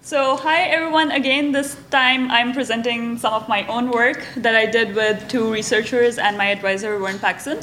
So, hi everyone again. This time I'm presenting some of my own work that I did with two researchers and my advisor, Vern Paxson.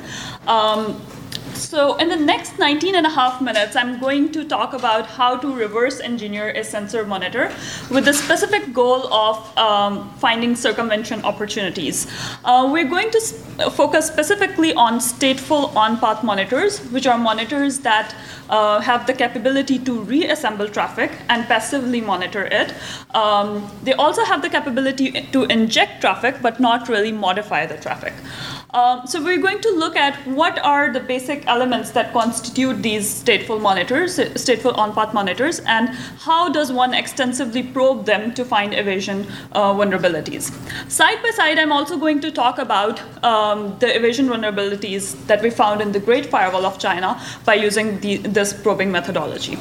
So in the next 19 and a half minutes, I'm going to talk about how to reverse engineer a sensor monitor with the specific goal of finding circumvention opportunities. We're going to focus specifically on stateful on-path monitors, which are monitors that have the capability to reassemble traffic and passively monitor it. They also have the capability to inject traffic, but not really modify the traffic. So we're going to look at what are the basic elements that constitute these stateful monitors, stateful on-path monitors, and how does one extensively probe them to find evasion vulnerabilities. Side by side, I'm also going to talk about the evasion vulnerabilities that we found in the Great Firewall of China by using this probing methodology.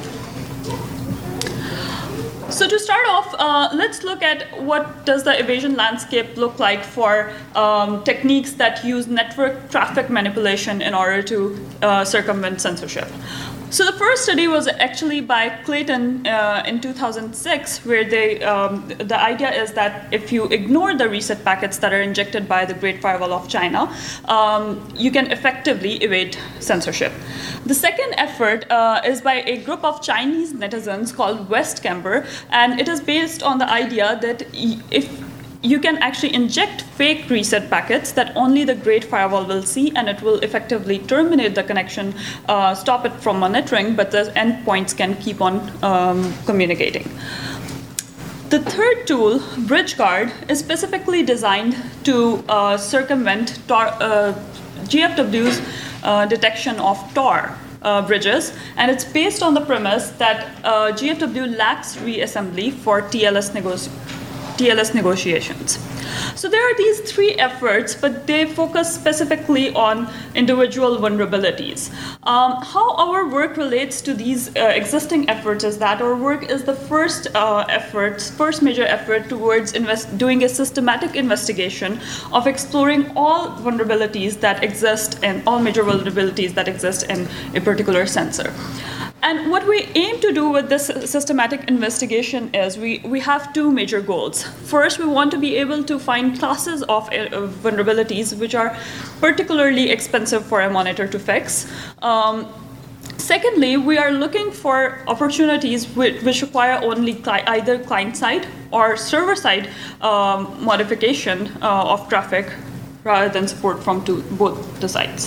So to start off, let's look at what does the evasion landscape look like for techniques that use network traffic manipulation in order to circumvent censorship. So the first study was actually by Clayton in 2006, where the idea is that if you ignore the reset packets that are injected by the Great Firewall of China, you can effectively evade censorship. The second effort is by a group of Chinese netizens called Westcamber, and it is based on the idea that if you can actually inject fake reset packets that only the Great Firewall will see, and it will effectively terminate the connection, stop it from monitoring, but the endpoints can keep on communicating. The third tool, BridgeGuard, is specifically designed to circumvent GFW's detection of Tor bridges, and it's based on the premise that GFW lacks reassembly for TLS negotiations. So there are these three efforts, but they focus specifically on individual vulnerabilities. How our work relates to these existing efforts is that our work is the first major effort towards doing a systematic investigation of exploring all vulnerabilities that exist and all major vulnerabilities that exist in a particular sensor. And what we aim to do with this systematic investigation is we have two major goals. First, we want to be able to find classes of vulnerabilities which are particularly expensive for a monitor to fix. Secondly, we are looking for opportunities which require only either client-side or server-side modification of traffic rather than support from both the sides.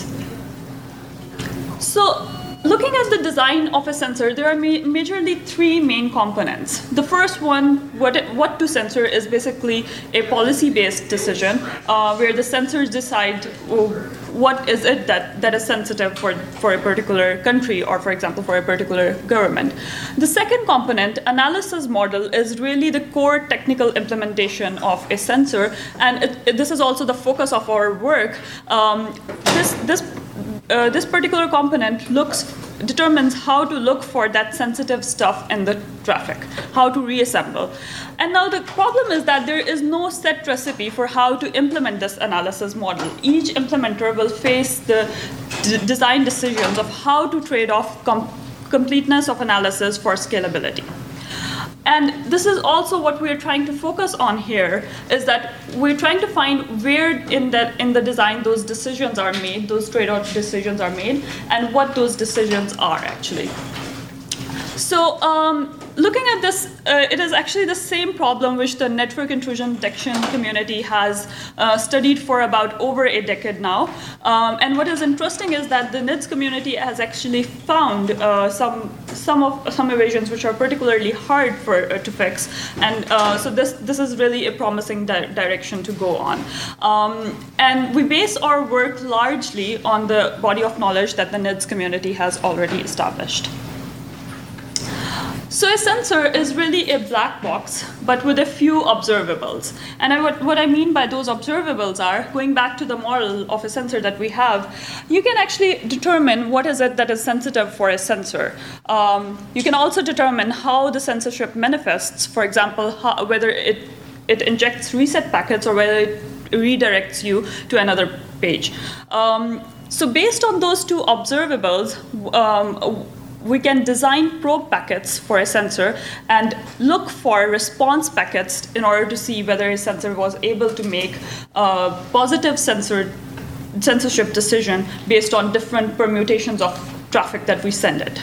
So, looking at the design of a sensor, there are majorly three main components. The first one, what to censor, is basically a policy-based decision where the sensors decide what is it that is sensitive for a particular country or, for example, for a particular government. The second component, analysis model, is really the core technical implementation of a sensor, and this is also the focus of our work. This particular component determines how to look for that sensitive stuff in the traffic, how to reassemble. And now the problem is that there is no set recipe for how to implement this analysis model. Each implementer will face the design decisions of how to trade off completeness of analysis for scalability. And this is also what we're trying to focus on here, is that we're trying to find where in the design those decisions are made, those trade-off decisions are made, and what those decisions are actually. So looking at this, it is actually the same problem which the network intrusion detection community has studied for about over a decade now. And what is interesting is that the NIDS community has actually found some evasions which are particularly hard to fix. And so this is really a promising direction to go on. And we base our work largely on the body of knowledge that the NIDS community has already established. So a sensor is really a black box, but with a few observables. And what I mean by those observables are, going back to the model of a sensor that we have, you can actually determine what is it that is sensitive for a sensor. You can also determine how the censorship manifests, for example, whether it injects reset packets or whether it redirects you to another page. So based on those two observables, we can design probe packets for a sensor and look for response packets in order to see whether a sensor was able to make a positive censorship decision based on different permutations of traffic that we send it.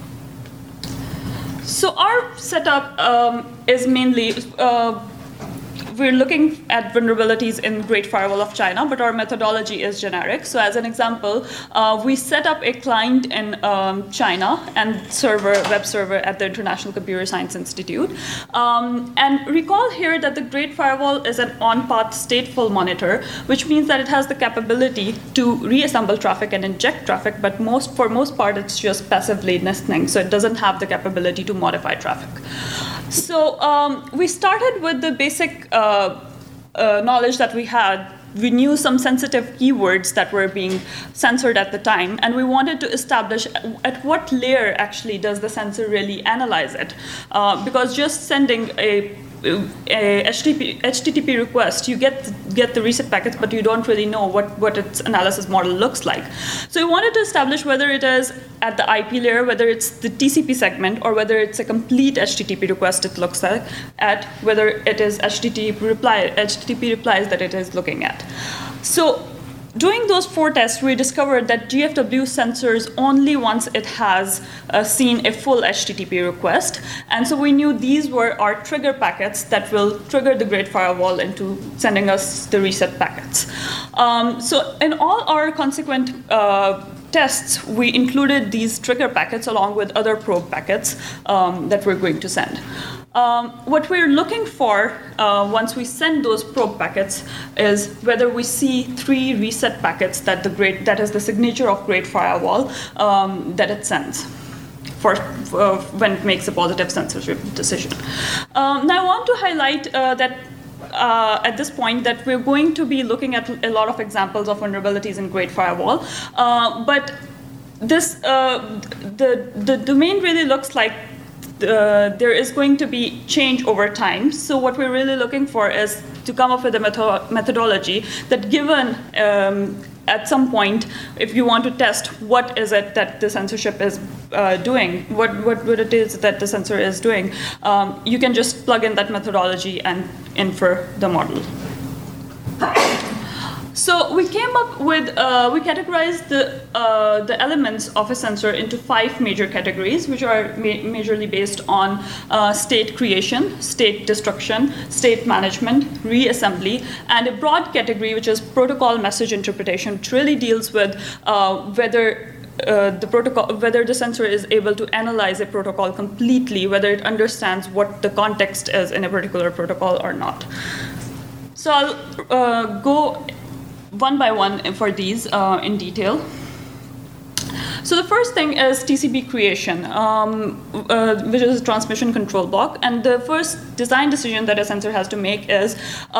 So our setup is mainly, we're looking at vulnerabilities in Great Firewall of China, but our methodology is generic. So as an example, we set up a client in China and web server at the International Computer Science Institute. And recall here that the Great Firewall is an on-path stateful monitor, which means that it has the capability to reassemble traffic and inject traffic, but for most part, it's just passively listening, so it doesn't have the capability to modify traffic. So we started with the basic knowledge that we had. We knew some sensitive keywords that were being censored at the time, and we wanted to establish at what layer actually does the sensor really analyze it. Because just sending a HTTP request, you get the reset packets, but you don't really know what its analysis model looks like. So we wanted to establish whether it is at the IP layer, whether it's the TCP segment, or whether it's a complete HTTP request it looks at, whether it is HTTP replies that it is looking at. So doing those 4 tests, we discovered that GFW censors only once it has seen a full HTTP request. And so we knew these were our trigger packets that will trigger the Great Firewall into sending us the reset packets. So in all our consequent tests, we included these trigger packets along with other probe packets that we're going to send. What we're looking for once we send those probe packets is whether we see 3 reset packets that is the signature of Great Firewall that it sends for when it makes a positive censorship decision. Now I want to highlight that at this point that we're going to be looking at a lot of examples of vulnerabilities in Great Firewall, but this the domain really looks like there is going to be change over time. So what we're really looking for is to come up with a methodology that, given at some point, if you want to test what is it that the censorship is doing, what it is that the sensor is doing, you can just plug in that methodology and infer the model. So we came up with, we categorized the elements of a sensor into 5 major categories, which are majorly based on state creation, state destruction, state management, reassembly, and a broad category, which is protocol message interpretation, which really deals with whether the sensor is able to analyze a protocol completely, whether it understands what the context is in a particular protocol or not. So I'll go one by one for these in detail. So the first thing is TCP creation, which is a transmission control block. And the first design decision that a sensor has to make is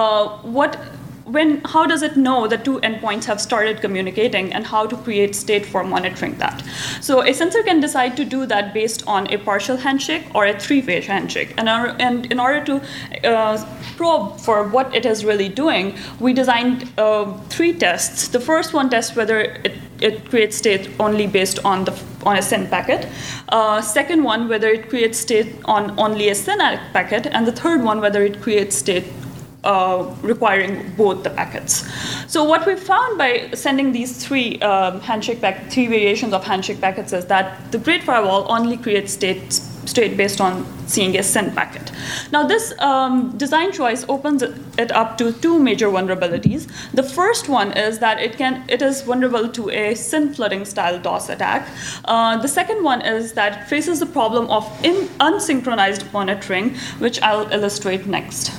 how does it know that 2 endpoints have started communicating, and how to create state for monitoring that. So a sensor can decide to do that based on a partial handshake or a 3-way handshake. And in order to probe for what it is really doing, we designed 3 tests. The first one tests whether it creates state only based on a SYN packet. Second one, whether it creates state on only a SYN packet. And the third one, whether it creates state requiring both the packets. So what we found by sending these 3 variations of handshake packets is that the Great Firewall only creates state based on seeing a SYN packet. Now this design choice opens it up to 2 major vulnerabilities. The first one is that it is vulnerable to a SYN flooding style DOS attack. The second one is that it faces the problem of unsynchronized monitoring, which I'll illustrate next.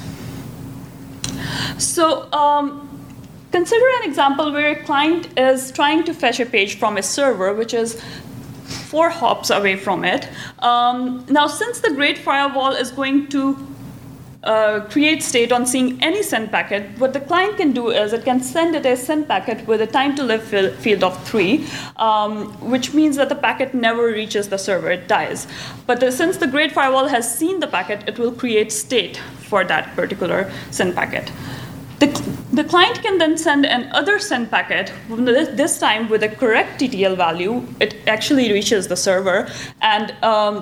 So consider an example where a client is trying to fetch a page from a server, which is 4 hops away from it. Now, since the Great Firewall is going to create state on seeing any SYN packet, what the client can do is it can send it a SYN packet with a time to live field of 3, which means that the packet never reaches the server, it dies. But since the Great Firewall has seen the packet, it will create state for that particular SYN packet. The client can then send another send packet. This time with a correct TTL value, it actually reaches the server, and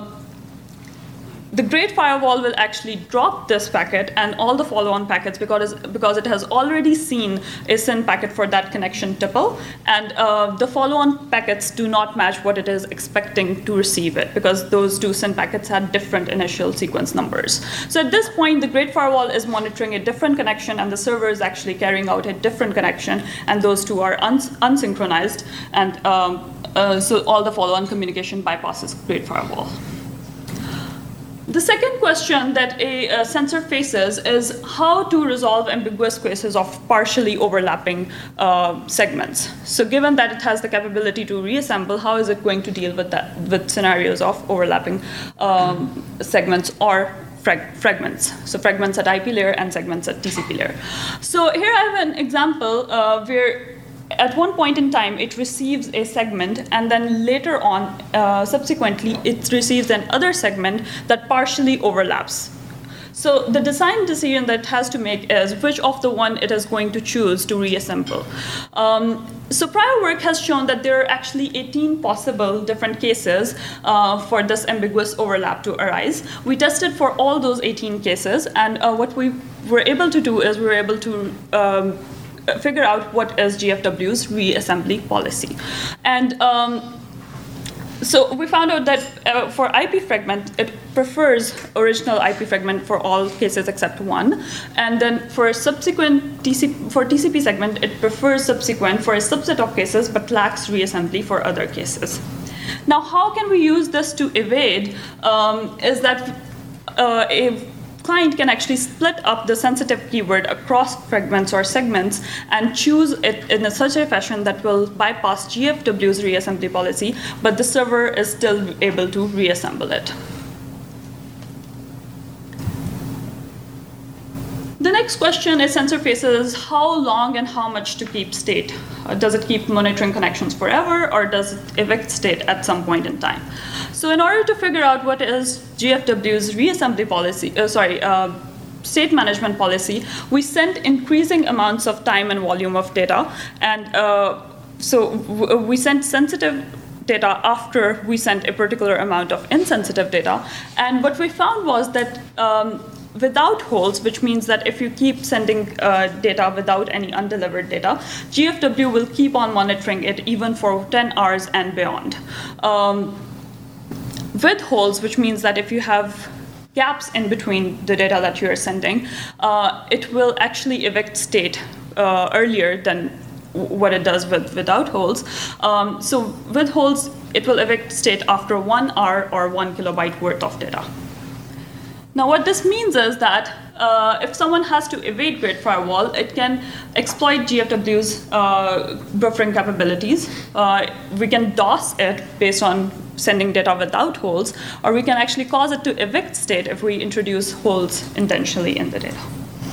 the Great Firewall will actually drop this packet and all the follow-on packets because it has already seen a send packet for that connection tuple, and the follow-on packets do not match what it is expecting to receive it because those two send packets had different initial sequence numbers. So at this point, the Great Firewall is monitoring a different connection, and the server is actually carrying out a different connection, and those two are unsynchronized, and so all the follow-on communication bypasses Great Firewall. The second question that a sensor faces is how to resolve ambiguous cases of partially overlapping segments. So given that it has the capability to reassemble, how is it going to deal with that, with scenarios of overlapping segments or fragments? So fragments at IP layer and segments at TCP layer. So here I have an example where at one point in time, it receives a segment, and then later on, subsequently, it receives another segment that partially overlaps. So the design decision that it has to make is which of the one it is going to choose to reassemble. So prior work has shown that there are actually 18 possible different cases for this ambiguous overlap to arise. We tested for all those 18 cases, and what we were able to do is we were able to figure out what is GFW's reassembly policy. And so we found out that for IP fragment, it prefers original IP fragment for all cases except one. And then for subsequent TCP segment, it prefers subsequent for a subset of cases, but lacks reassembly for other cases. Now, how can we use this to evade is that a client can actually split up the sensitive keyword across fragments or segments and choose it in such a fashion that will bypass GFW's reassembly policy, but the server is still able to reassemble it. The next question a sensor faces is how long and how much to keep state. Does it keep monitoring connections forever, or does it evict state at some point in time? So in order to figure out what is GFW's reassembly policy, state management policy, we sent increasing amounts of time and volume of data, and so we sent sensitive data after we sent a particular amount of insensitive data. And what we found was that without holds, which means that if you keep sending data without any undelivered data, GFW will keep on monitoring it even for 10 hours and beyond. With holds, which means that if you have gaps in between the data that you're sending, it will actually evict state earlier than what it does without holds. So with holds, it will evict state after 1 hour or 1 kilobyte worth of data. Now, what this means is that if someone has to evade Great Firewall, it can exploit GFW's buffering capabilities. We can DOS it based on sending data without holds, or we can actually cause it to evict state if we introduce holds intentionally in the data.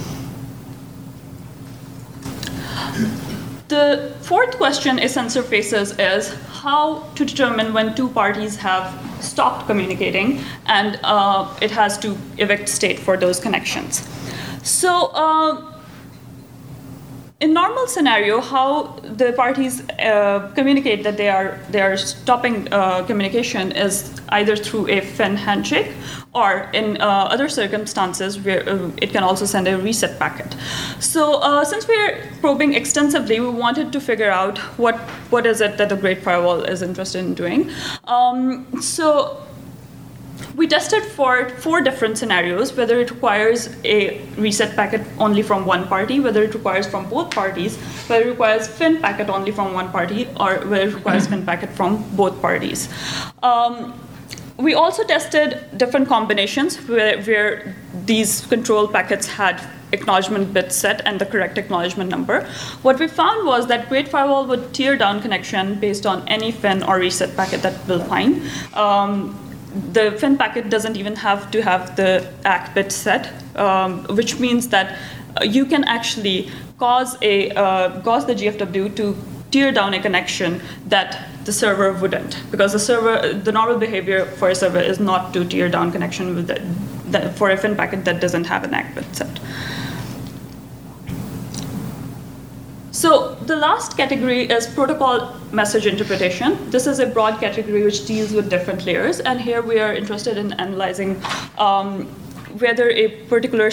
The fourth question a sensor faces is how to determine when two parties have stopped communicating and it has to evict state for those connections. So in normal scenario, how the parties communicate that they are stopping communication is either through a FIN handshake, or in other circumstances where it can also send a reset packet. So since we're probing extensively, we wanted to figure out what is it that the Great Firewall is interested in doing. So we tested for 4 different scenarios, whether it requires a reset packet only from one party, whether it requires from both parties, whether it requires FIN packet only from one party, or whether it requires FIN packet from both parties. We also tested different combinations where these control packets had acknowledgement bits set and the correct acknowledgement number. What we found was that Great Firewall would tear down connection based on any FIN or reset packet that will find. The FIN packet doesn't even have to have the ACK bit set, which means that you can actually cause the GFW to tear down a connection that the server wouldn't, because the normal behavior for a server is not to tear down connection with for a FIN packet that doesn't have an ACK bit set. So the last category is protocol message interpretation. This is a broad category which deals with different layers, and here we are interested in analyzing whether a particular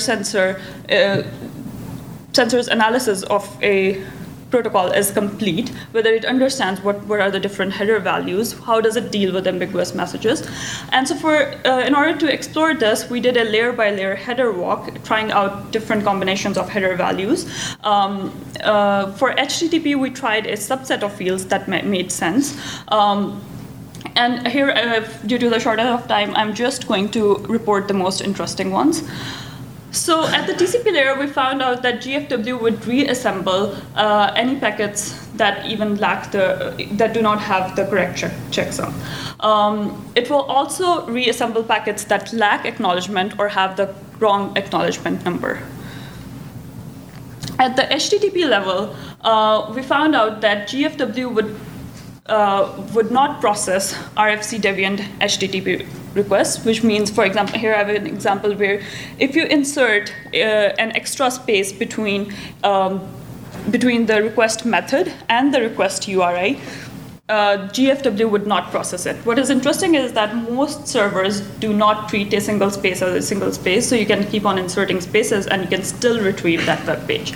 sensor's analysis of a protocol is complete, whether it understands what are the different header values, how does it deal with ambiguous messages. And so in order to explore this, we did a layer-by-layer header walk, trying out different combinations of header values. For HTTP, we tried a subset of fields that made sense. And here, due to the shortage of time, I'm just going to report the most interesting ones. So at the TCP layer, we found out that GFW would reassemble any packets that even that do not have the correct checksum. It will also reassemble packets that lack acknowledgement or have the wrong acknowledgement number. At the HTTP level, we found out that GFW would not process RFC deviant HTTP requests, which means, for example, here I have an example where if you insert an extra space between the request method and the request URI, GFW would not process it. What is interesting is that most servers do not treat a single space as a single space, so you can keep on inserting spaces and you can still retrieve that web page.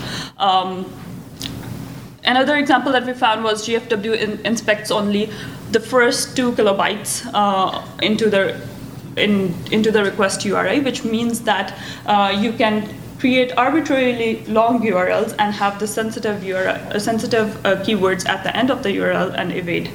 Another example that we found was GFW inspects only the first 2 kilobytes into the request URI, which means that you can create arbitrarily long URLs and have the sensitive keywords at the end of the URL and evade.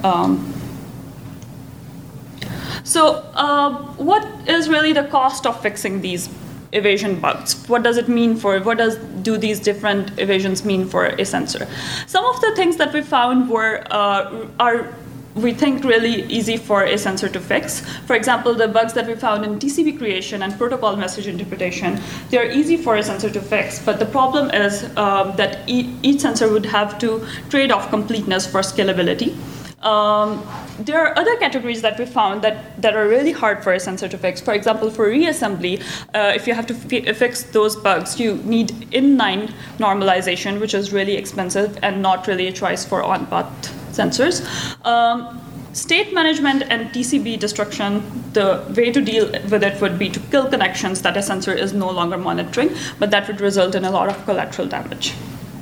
So what is really the cost of fixing these evasion bugs? What does it mean do these different evasions mean for a sensor? Some of the things that we found are we think really easy for a sensor to fix. For example, the bugs that we found in TCP creation and protocol message interpretation, they are easy for a sensor to fix, but the problem is that each sensor would have to trade off completeness for scalability. There are other categories that we found that are really hard for a sensor to fix. For example, for reassembly, if you have to fix those bugs, you need inline normalization, which is really expensive and not really a choice for on-path sensors. State management and TCP destruction, the way to deal with it would be to kill connections that a sensor is no longer monitoring, but that would result in a lot of collateral damage.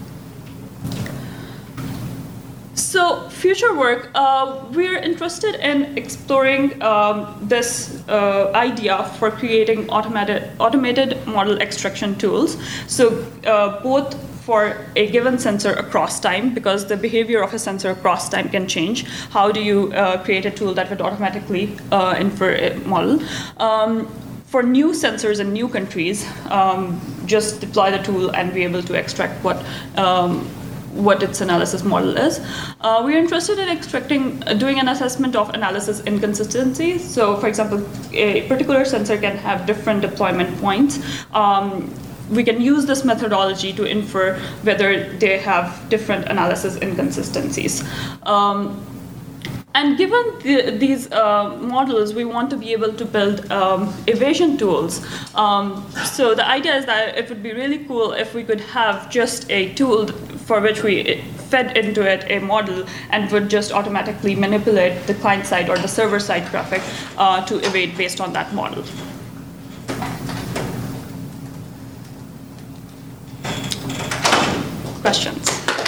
So future work, we're interested in exploring this idea for creating automated model extraction tools. So both for a given sensor across time, because the behavior of a sensor across time can change. How do you create a tool that would automatically infer a model? For new sensors in new countries, just deploy the tool and be able to extract what its analysis model is. We're interested in doing an assessment of analysis inconsistencies. So, for example, a particular sensor can have different deployment points. We can use this methodology to infer whether they have different analysis inconsistencies. And given these models, we want to be able to build evasion tools. So the idea is that it would be really cool if we could have just a tool for which we fed into it a model and would just automatically manipulate the client side or the server side traffic to evade based on that model. Questions?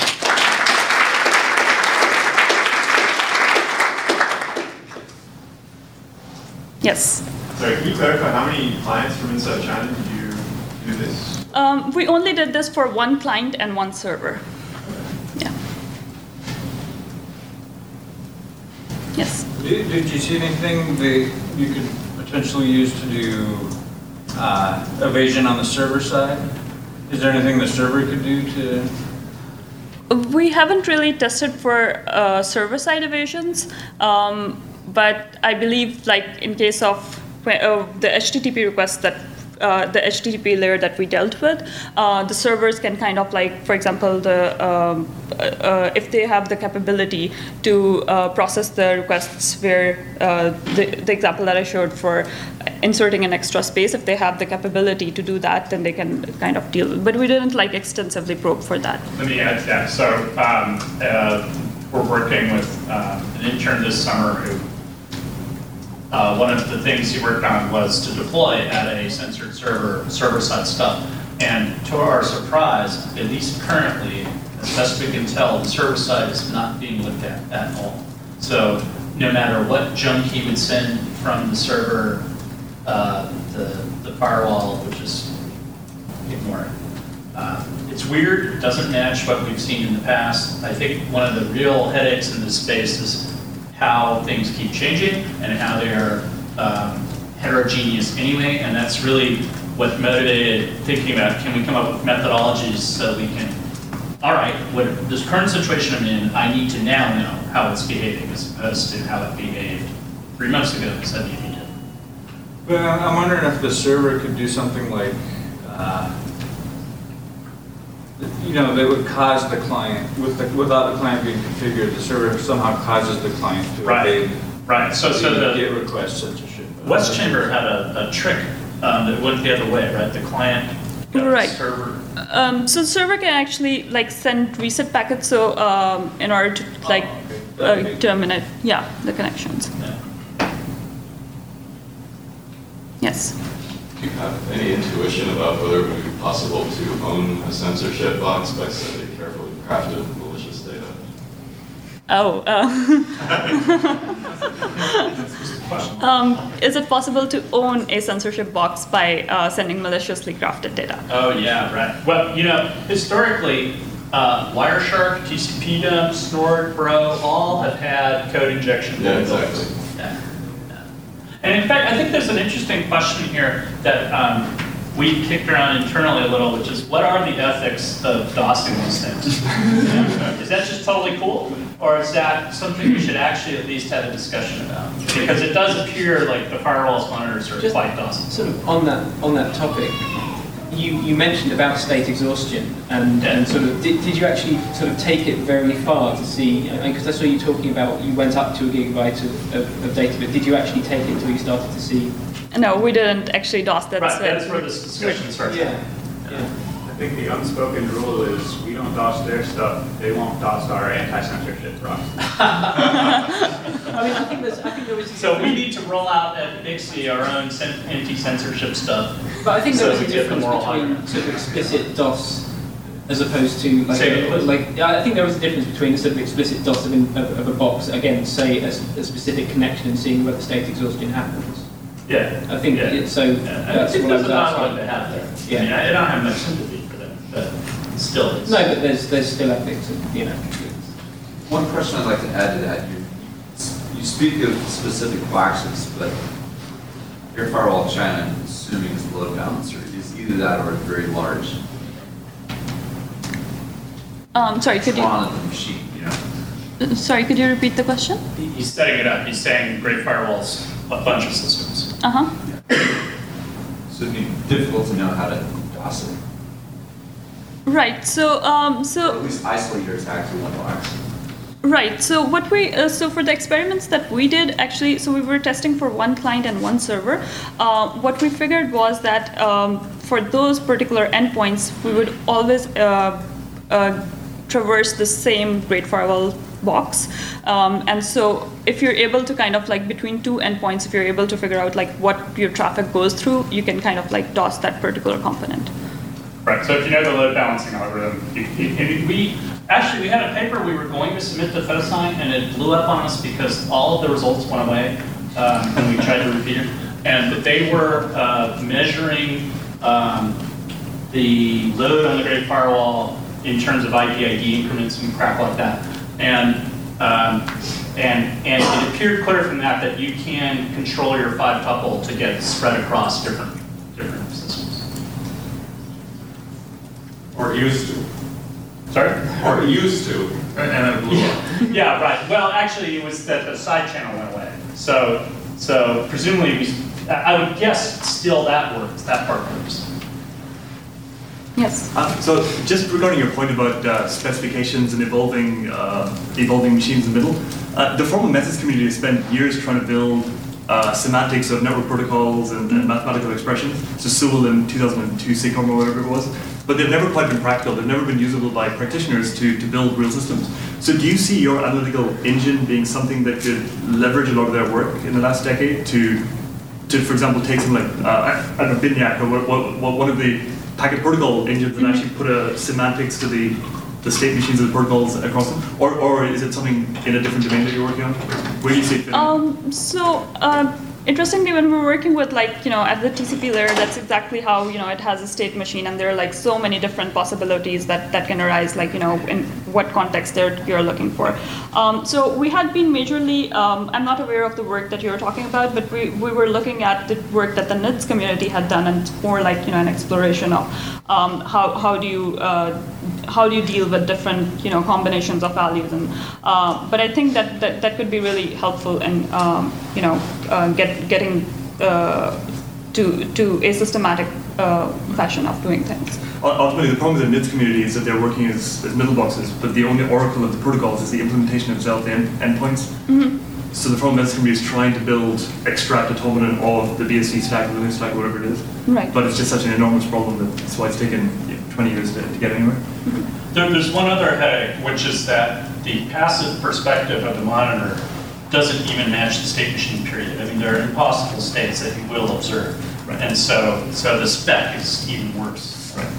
Yes. Sorry, can you clarify how many clients from inside China did you do this? We only did this for one client and one server. Yeah. Yes. Did you see anything that you could potentially use to do evasion on the server side? Is there anything the server could do to? We haven't really tested for server-side evasions. But I believe, like in case of the HTTP requests that the HTTP layer that we dealt with, the servers can kind of like, for example, if they have the capability to process the requests where the example that I showed for inserting an extra space. If they have the capability to do that, then they can kind of deal with it. But we didn't like extensively probe for that. Let me add to that. So we're working with an intern this summer who one of the things he worked on was to deploy at a censored server-side stuff. And to our surprise, at least currently, as best we can tell, the server side is not being looked at all. So no matter what junk he would send from the server, the firewall would just ignore it. It's weird, it doesn't match what we've seen in the past. I think one of the real headaches in this space is how things keep changing and how they are heterogeneous anyway, and that's really what motivated thinking about, can we come up with methodologies so we can, all right, what this current situation I'm in, I need to now know how it's behaving as opposed to how it behaved 3 months ago, 7 years ago. But I'm wondering if the server could do something like, that would cause the client, without the client being configured, the server somehow causes the client to evade so the GET request censorship. West Chamber had a trick that went the other way, right? The client got Right. the server. So the server can actually send reset packets. So in order to terminate, the connections. Yeah. Yes. Do you have any intuition about whether it would be possible to own a censorship box by sending carefully crafted malicious data? Is it possible to own a censorship box by sending maliciously crafted data? Oh yeah, right. Well, historically, Wireshark, TCP-Dump, Snort, Bro, all have had code injection. Yeah, exactly. Yeah. And in fact, I think there's an interesting question here that we kicked around internally a little, which is, what are the ethics of DOSing these things? Is that just totally cool? Or is that something we should actually at least have a discussion about? Because it does appear like the firewall's monitors are Just quite DOSing. Sort of on that topic, you mentioned about state exhaustion, and sort of did you actually sort of take it very far to see? Because I saw you talking about you went up to a gigabyte of data, but did you actually take it until you started to see? No, we didn't actually DOS that. Right, that's where this discussion starts. Yeah. I think the unspoken rule is we don't DOS their stuff, they won't DOS our anti-censorship process. I think there was. So we need to roll out at Nixie our own anti-censorship stuff. But I think there was So a we get the difference moral between high sort of explicit DOS as opposed to Say it, please. I think there was a difference between a sort of explicit DOS of a box against, say, a specific connection and seeing where the state exhaustion happens. Yeah. I think so. I That's think what I there's was a dialogue asking. to have there. Yeah. I mean, I don't have much sympathy for them, but still. It's, No, but there's still ethics, One question I'd like to add to that, you speak of specific boxes, but your firewall China, assuming it's the load balancer, is either that or it's very large. Sorry, could you? Tron of the machine, Sorry, could you repeat the question? he's setting it up. He's saying Great Firewall's a bunch of systems. So it'd be difficult to know how to DOS it. Right. So Or at least isolate your attack to one box. Right. So what we so for the experiments that we did actually, so we were testing for one client and one server. What we figured was that for those particular endpoints, we would always traverse the same Great Firewall box. And so if you're able to kind of between two endpoints, if you're able to figure out what your traffic goes through, you can kind of DOS that particular component. Right, so if you know the load balancing algorithm, we had a paper we were going to submit to Photosign, and it blew up on us because all of the results went away when we tried to repeat it. And they were measuring the load on the Great Firewall in terms of IP/ID increments and crap like that. And it appeared clear from that you can control your 5-tuple to get spread across different systems. Or used to. Sorry? Or used to. And then it blew up. Yeah, right. Well, actually, it was that the side channel went away. So presumably, I would guess still that works, that part works. Yes. So just regarding your point about specifications and evolving machines in the middle, the formal methods community has spent years trying to build semantics of network protocols and mathematical expressions. So Sewell in 2002 SIGCOMM or whatever it was. But they've never quite been practical. They've never been usable by practitioners to build real systems. So do you see your analytical engine being something that could leverage a lot of their work in the last decade to for example, take something like, I don't know, Binyak or one of the packet protocol engines and actually put a semantics to the state machines of the protocols across them? Or is it something in a different domain that you're working on? Where do you see it fitting? Interestingly, when we're working with at the TCP layer, that's exactly how, it has a state machine, and there are like so many different possibilities that can arise, in what context you're looking for. So we had been majorly, I'm not aware of the work that you're talking about, but we were looking at the work that the NIDS community had done, and it's more like, an exploration of how do you deal with different, combinations of values, and but I think that could be really helpful in, getting to a systematic fashion of doing things. Ultimately, the problem with the NIDS community is that they're working as middle boxes, but the only oracle of the protocols is the implementation of Zelda endpoints. Mm-hmm. So the problem NIDS community is trying to extract atonement of the BSD stack, the Linux stack, whatever it is. Right. But it's just such an enormous problem that's why it's taken 20 years to get anywhere. Mm-hmm. There's one other headache, which is that the passive perspective of the monitor doesn't even match the state machine period. I mean, there are impossible states that you will observe. Right. And so the spec is even worse. Right.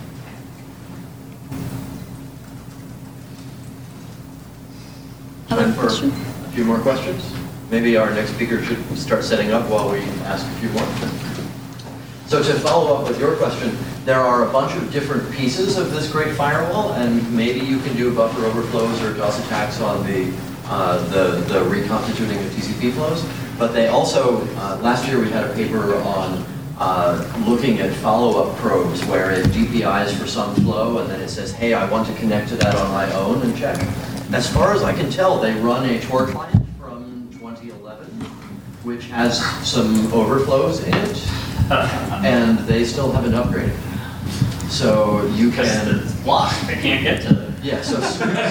Time for a few more questions. Maybe our next speaker should start setting up while we ask a few more. So to follow up with your question, there are a bunch of different pieces of this great firewall, and maybe you can do buffer overflows or DOS attacks on the reconstituting of TCP flows. But they also, last year we had a paper on looking at follow-up probes where it DPIs for some flow and then it says, hey, I want to connect to that on my own and check. As far as I can tell, they run a Tor client from 2011, which has some overflows in it, and they still haven't upgraded. So you can... Because it's blocked, they can't get to it. Yeah, so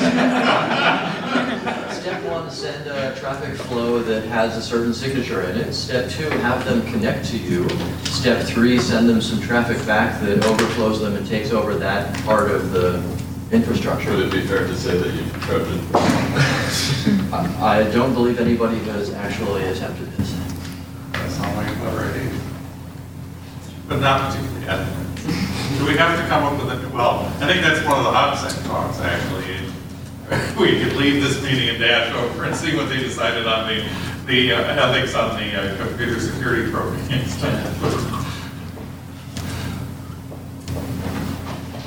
step one, send a traffic flow that has a certain signature in it. Step two, have them connect to you. Step three, send them some traffic back that overflows them and takes over that part of the infrastructure. Would it be fair to say that you've Trojan? I don't believe anybody has actually attempted this. That sounds like a clever idea. But not particularly ethical. Do we have to come up with a, well, I think that's one of the hot sec talks, actually. We could leave this meeting and dash over and see what they decided on the ethics on the computer security program and stuff.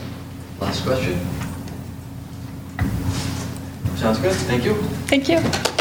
Last question. Sounds good. Thank you. Thank you.